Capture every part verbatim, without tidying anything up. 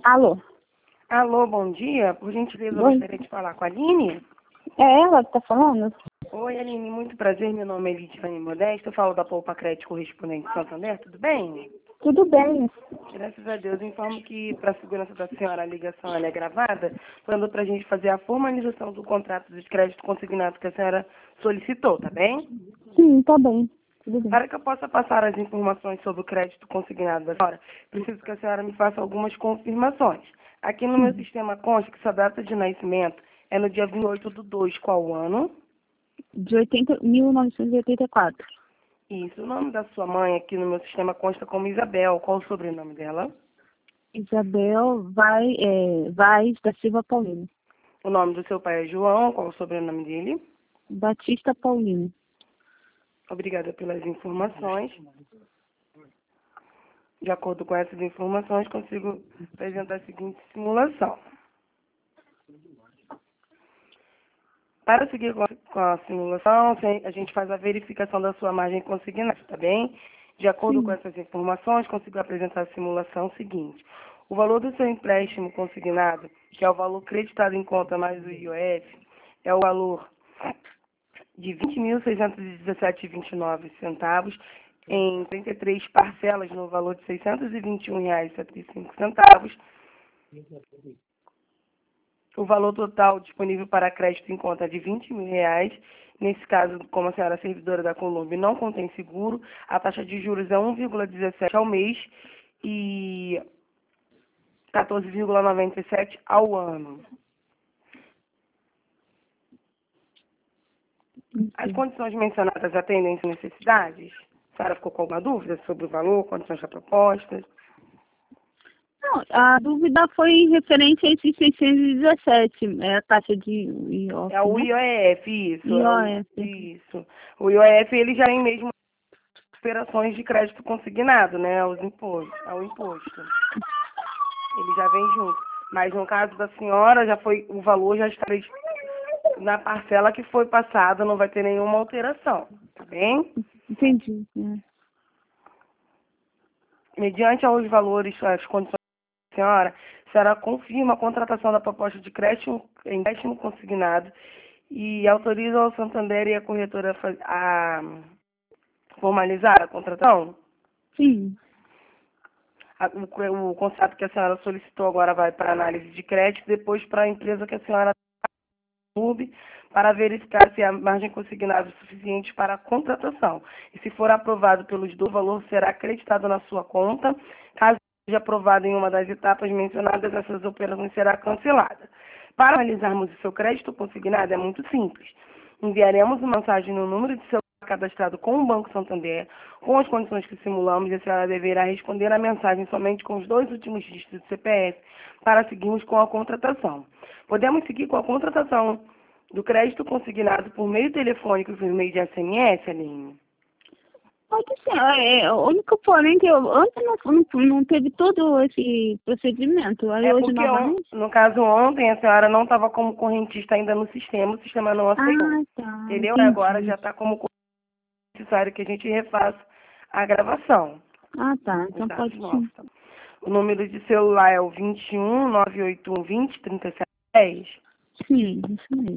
Alô? Alô, bom dia. Por gentileza, eu Bom. gostaria de falar com a Aline. É ela que tá falando? Oi, Aline, muito prazer. Meu nome é Lidiane Modesto. Eu falo da Poupa Crédito Correspondente de Santander. Tudo bem? Tudo bem. Graças a Deus. Eu informo que, para a segurança da senhora, a ligação ela é gravada, falando para a gente fazer a formalização do contrato de crédito consignado que a senhora solicitou, tá bem? Sim, tá bem. Tudo bem. Para que eu possa passar as informações sobre o crédito consignado da senhora, preciso que a senhora me faça algumas confirmações. Aqui no meu Sim. sistema consta que sua data de nascimento é no dia vinte e oito do dois, qual ano? De oitenta, mil novecentos e oitenta e quatro. Isso. O nome da sua mãe aqui no meu sistema consta como Isabel. Qual o sobrenome dela? Isabel vai, é, Vaz da Silva Paulino. O nome do seu pai é João. Qual o sobrenome dele? Batista Paulino. Obrigada pelas informações. De acordo com essas informações, consigo apresentar a seguinte simulação. Para seguir com a, com a simulação, a gente faz a verificação da sua margem consignada, tá bem? De acordo com Sim. essas informações, consigo apresentar a simulação seguinte. O valor do seu empréstimo consignado, que é o valor creditado em conta mais o I O F, é o valor de vinte mil seiscentos e dezessete vírgula vinte e nove centavos em trinta e três parcelas no valor de seiscentos e vinte e um reais e setenta e cinco centavos. O valor total disponível para crédito em conta é de vinte mil reais. Nesse caso, como a senhora é servidora da Colômbia não contém seguro, a taxa de juros é um vírgula dezessete ao mês e quatorze vírgula noventa e sete ao ano. As Ok. condições mencionadas atendem às necessidades? A senhora ficou com alguma dúvida sobre o valor, condições da proposta? Não, a dúvida foi referente a esses seiscentos e dezessete, é a taxa de I O É F, o né? I O F, isso. É o, I O F. isso. O I O F, ele já tem mesmo operações de crédito consignado, né? Aos impostos, ao imposto. Ele já vem junto. Mas no caso da senhora, já foi, o valor já está na parcela que foi passada, não vai ter nenhuma alteração, tá bem? Entendi. É. Mediante aos valores, as condições da senhora, a senhora confirma a contratação da proposta de crédito, empréstimo consignado e autoriza ao Santander e a corretora a, faz- a formalizar a contratação? Sim. A- O, o contrato que a senhora solicitou agora vai para análise de crédito, depois para a empresa que a senhora clube para verificar se a margem consignada é suficiente para a contratação. E se for aprovado pelos dois, o valor será acreditado na sua conta. Caso seja aprovado em uma das etapas mencionadas, essas operações será cancelada. Para analisarmos o seu crédito consignado é muito simples. Enviaremos uma mensagem no número de celular cadastrado com o Banco Santander, com as condições que simulamos, e a senhora deverá responder a mensagem somente com os dois últimos dígitos do C P F para seguirmos com a contratação. Podemos seguir com a contratação do crédito consignado por meio telefônico e por meio de S M S, Aline? Pode ser. É, o único porém que eu, antes não, não, não teve todo esse procedimento. Aí É hoje porque, on- novamente? no caso, ontem a senhora não estava como correntista ainda no sistema, o sistema não aceitou. Ah, tá. Entendeu? Agora Entendi. já está como necessário que a gente refaça a gravação. Ah, tá. Os Então pode dados novos. sim. Tá? O número de celular é o vinte e um, nove oito um, vinte, trinta e sete dez. Sim, isso mesmo.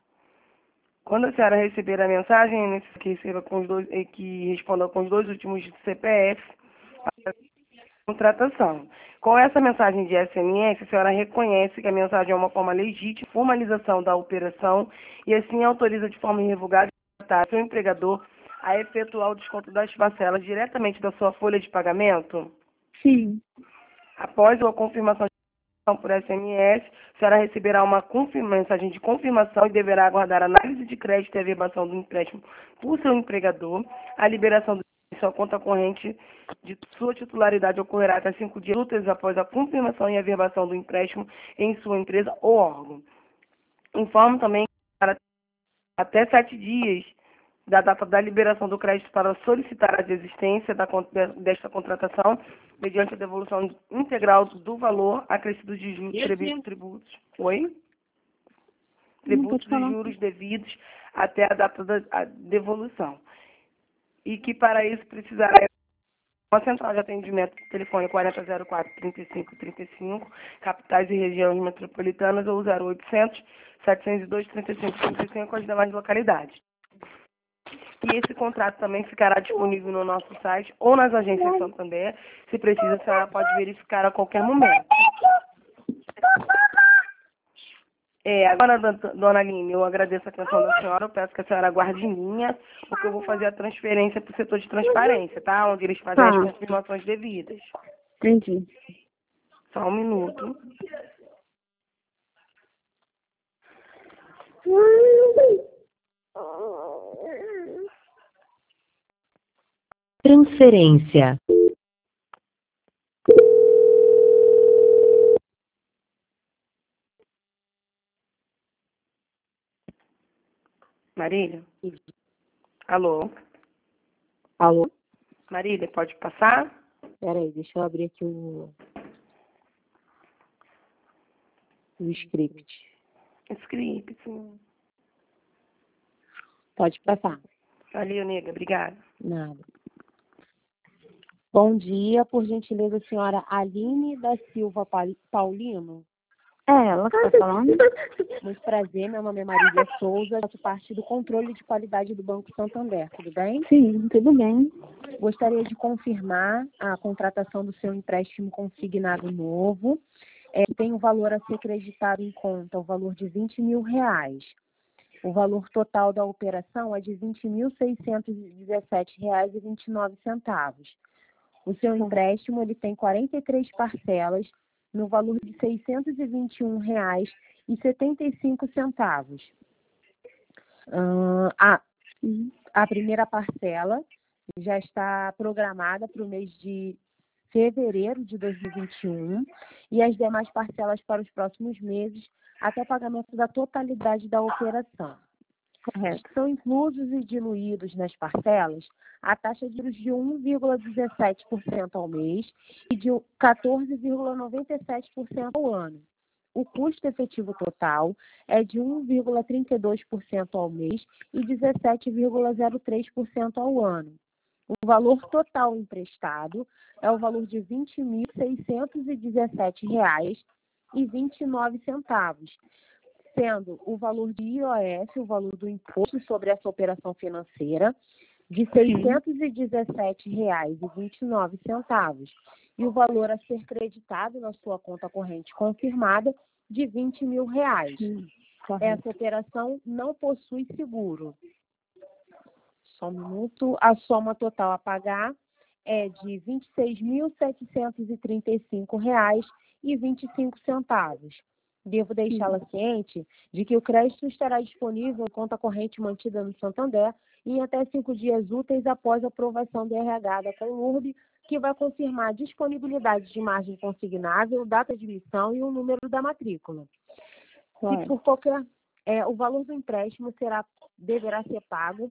Quando a senhora receber a mensagem, é necessário que receba com os dois, eh, que responda com os dois últimos C P F a contratação. Com essa mensagem de S M S, a senhora reconhece que a mensagem é uma forma legítima, formalização da operação e assim autoriza de forma irrevogável o seu empregador a efetuar o desconto das parcelas diretamente da sua folha de pagamento. Sim. Após a confirmação por S M S, a senhora receberá uma confirma- mensagem de confirmação e deverá aguardar a análise de crédito e a verbação do empréstimo por seu empregador. A liberação de sua conta corrente de sua titularidade ocorrerá até cinco dias úteis após a confirmação e a verbação do empréstimo em sua empresa ou órgão. Informo também que para até sete dias da data da liberação do crédito para solicitar a desistência da, con- de- desta contratação, mediante a devolução integral do valor acrescido de juros, tribu- tributos, oi? Não pode Tributos e falar. juros devidos até a data da a devolução. E que para isso precisará A central de atendimento do telefone quarenta zero quatro, trinta e cinco trinta e cinco, capitais e regiões metropolitanas, ou zero oitocentos, setecentos e dois, trinta e cinco trinta e cinco, as demais localidades. E esse contrato também ficará disponível no nosso site ou nas agências Santander. Se precisa, a senhora pode verificar a qualquer momento. É, agora, dona Aline, eu agradeço a atenção da senhora, eu peço que a senhora aguarde em linha, porque eu vou fazer a transferência para o setor de transparência, tá? Onde eles fazem Tá. as confirmações devidas. Entendi. Só um minuto. Transferência. Marília? Alô? Alô? Marília, pode passar? Peraí, deixa eu abrir aqui o, o script. Script, sim. Pode passar. Valeu, nega, obrigada. Nada. Bom dia, por gentileza, senhora Aline da Silva Paulino. É ela que está falando? Muito prazer, meu nome é Marília Souza, faço parte do controle de qualidade do Banco Santander, tudo bem? Sim, tudo bem. Gostaria de confirmar a contratação do seu empréstimo consignado novo, é, que tem o valor a ser creditado em conta, o valor de vinte mil reais. O valor total da operação é de vinte mil seiscentos e dezessete reais e vinte e nove centavos. O seu empréstimo ele tem quarenta e três parcelas no valor de seiscentos e vinte e um reais e setenta e cinco centavos. Uh, a, a primeira parcela já está programada para o mês de fevereiro de dois mil e vinte e um e as demais parcelas para os próximos meses até pagamento da totalidade da operação. Correto. São inclusos e diluídos nas parcelas a taxa de juros de um vírgula dezessete por cento ao mês e de quatorze vírgula noventa e sete por cento ao ano. O custo efetivo total é de um vírgula trinta e dois por cento ao mês e dezessete vírgula zero três por cento ao ano. O valor total emprestado é o valor de vinte mil seiscentos e dezessete reais e vinte e nove centavos, sendo o valor de I O F, o valor do imposto sobre essa operação financeira, de seiscentos e dezessete reais e vinte e nove centavos, e o valor a ser creditado na sua conta corrente confirmada de vinte mil reais. Sim, Essa operação não possui seguro. Só um minuto. A soma total a pagar é de vinte e seis mil setecentos e trinta e cinco reais e vinte e cinco centavos. Devo deixá-la ciente de que o crédito estará disponível em conta corrente mantida no Santander em até cinco dias úteis após a aprovação do R H da Conurb, que vai confirmar a disponibilidade de margem consignável, data de emissão e o número da matrícula. Claro. Se por qualquer, é, o valor do empréstimo será, deverá ser pago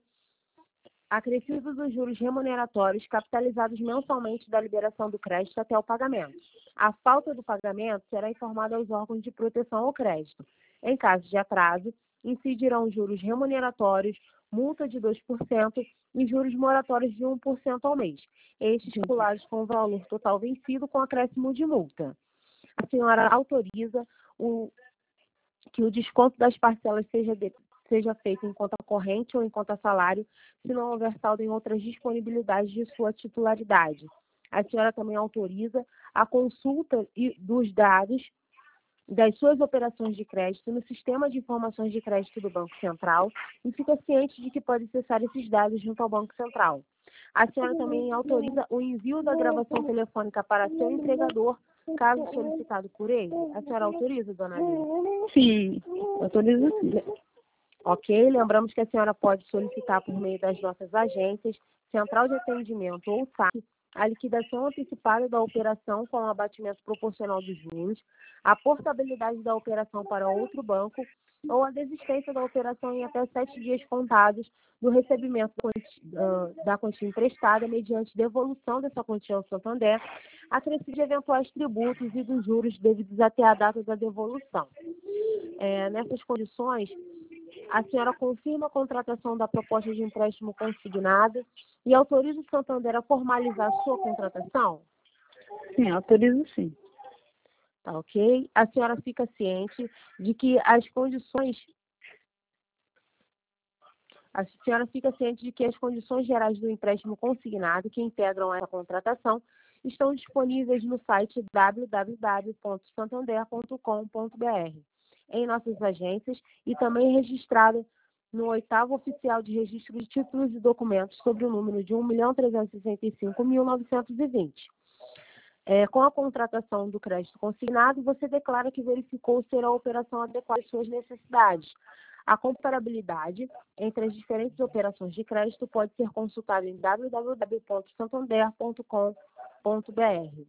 acrescidos dos juros remuneratórios capitalizados mensalmente da liberação do crédito até o pagamento. A falta do pagamento será informada aos órgãos de proteção ao crédito. Em caso de atraso, incidirão juros remuneratórios, multa de dois por cento e juros moratórios de um por cento ao mês, estes calculados com o valor total vencido com acréscimo de multa. A senhora autoriza o, que o desconto das parcelas seja de, seja feito em conta corrente ou em conta salário, se não houver saldo em outras disponibilidades de sua titularidade. A senhora também autoriza a consulta dos dados das suas operações de crédito no Sistema de Informações de Crédito do Banco Central e fica ciente de que pode acessar esses dados junto ao Banco Central. A senhora também autoriza o envio da gravação telefônica para seu empregador, caso solicitado por ele. A senhora autoriza, dona Aline? Sim, autoriza sim. Ok, lembramos que a senhora pode solicitar por meio das nossas agências, Central de Atendimento ou S A C, a liquidação antecipada da operação com o abatimento proporcional dos juros, a portabilidade da operação para outro banco ou a desistência da operação em até sete dias contados do recebimento da quantia emprestada mediante devolução dessa quantia ao Santander, acrescido de eventuais tributos e dos juros devidos até a data da devolução. É, nessas condições, A senhora confirma a contratação da proposta de empréstimo consignado e autoriza o Santander a formalizar a sua contratação? Sim, autorizo sim. Tá ok? A senhora fica ciente de que as condições A senhora fica ciente de que as condições gerais do empréstimo consignado que integram essa contratação estão disponíveis no site w w w ponto santander ponto com ponto b r, em nossas agências e também registrada no oitavo Oficial de Registro de Títulos e Documentos sobre o número de um milhão trezentos e sessenta e cinco mil novecentos e vinte. É, com a contratação do crédito consignado, você declara que verificou ser a operação adequada às suas necessidades. A comparabilidade entre as diferentes operações de crédito pode ser consultada em w w w ponto santander ponto com ponto b r.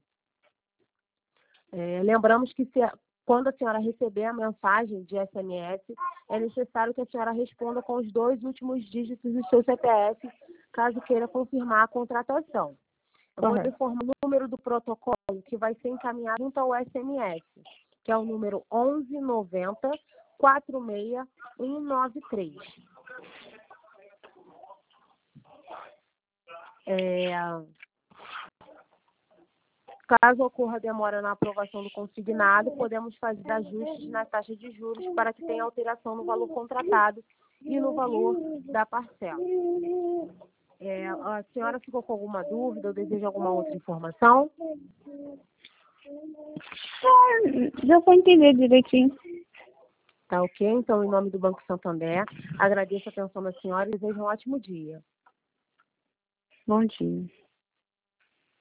É, lembramos que se, quando a senhora receber a mensagem de S M S, é necessário que a senhora responda com os dois últimos dígitos do seu C P F, caso queira confirmar a contratação. Eu vou informar o número do protocolo que vai ser encaminhado junto ao S M S, que é o número onze noventa, quarenta e seis, cento e noventa e três. É... Caso ocorra demora na aprovação do consignado, podemos fazer ajustes na taxa de juros para que tenha alteração no valor contratado e no valor da parcela. É, a senhora ficou com alguma dúvida ou deseja alguma outra informação? Ah, já vou entender direitinho. Tá ok? Então, em nome do Banco Santander, agradeço a atenção da senhora e desejo um ótimo dia. Bom dia.